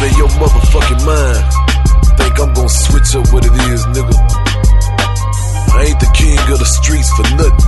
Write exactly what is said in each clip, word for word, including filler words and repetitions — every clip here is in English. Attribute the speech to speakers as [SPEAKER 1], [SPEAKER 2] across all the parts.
[SPEAKER 1] in your motherfucking mind. Think I'm gon' switch up what it is, nigga. I ain't the king of the streets for nothing.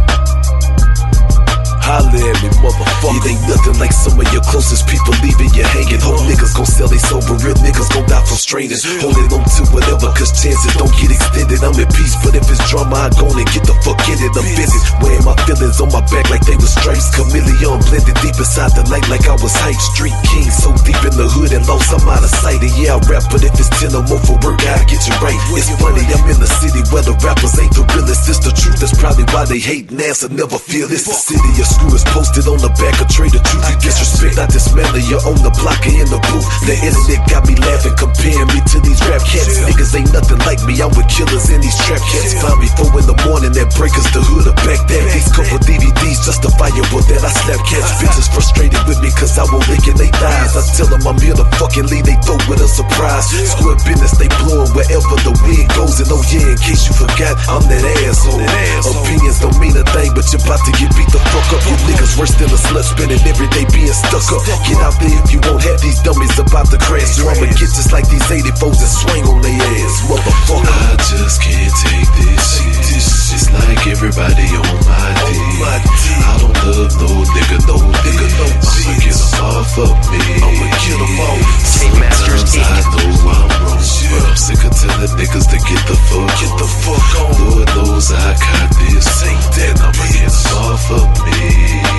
[SPEAKER 1] Holla at me, motherfucker.
[SPEAKER 2] It ain't nothing like some of your closest people leaving you hanging. Whole niggas gon' sell they soul, but real niggas gon' die from straining. Holding on to whatever, cause chances don't get extended. I'm at peace, but if it's drama, I go and get the fuck in it. I'm busy, wearing my feelings on my back like they was stripes. Chameleon blended deep inside the night like I was hype. Street king, so deep in the hood and lost, I'm out of sight. And yeah, I rap, but if it's ten or more for work, I get you right. It's funny, I'm in the city where the rappers ain't the realest. It's the truth, that's probably why they hate NASA, never feel this. The city of screw is posted on the back of Trader Truth. You disrespect, I dismantle you on the block or in the booth. The internet got me laughing, comparing me to these rap cats. Niggas ain't nothing like me, I'm with killers in these trap cats. Find me four in the morning, that breakers the hood or back that. These couple D V Ds justifiable that I slap cats. Bitches frustrated with me cause I won't lick in they thighs. I tell them I'm here to fucking leave they throat with a surprise. Square business, they blowing wherever the wind goes. And oh yeah, in case you forgot, I'm that asshole. Opinions don't mean a thing, but you're about to get beat the fuck up. You niggas worse than a slut spending every day being stuck up. Get out there if you won't have these dummies about to crash. So I'ma get just like these eighty-fours and swing on their ass, motherfucker.
[SPEAKER 3] I just can't take this shit. It's like everybody on my dick. I don't love no nigga, no nigga, no I'ma get them off of me.
[SPEAKER 2] I'ma get them off.
[SPEAKER 3] Sometimes I know I'm wrong, but I'm sick of telling niggas to get the fuck
[SPEAKER 2] Get the fuck on.
[SPEAKER 3] Lord knows I got this.
[SPEAKER 2] Take that,
[SPEAKER 3] I'ma get them off of me.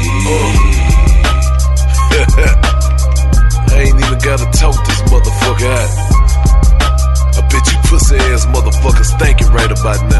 [SPEAKER 1] I ain't even gotta talk this motherfucker out. I bet you pussy ass motherfuckers thinking right about now.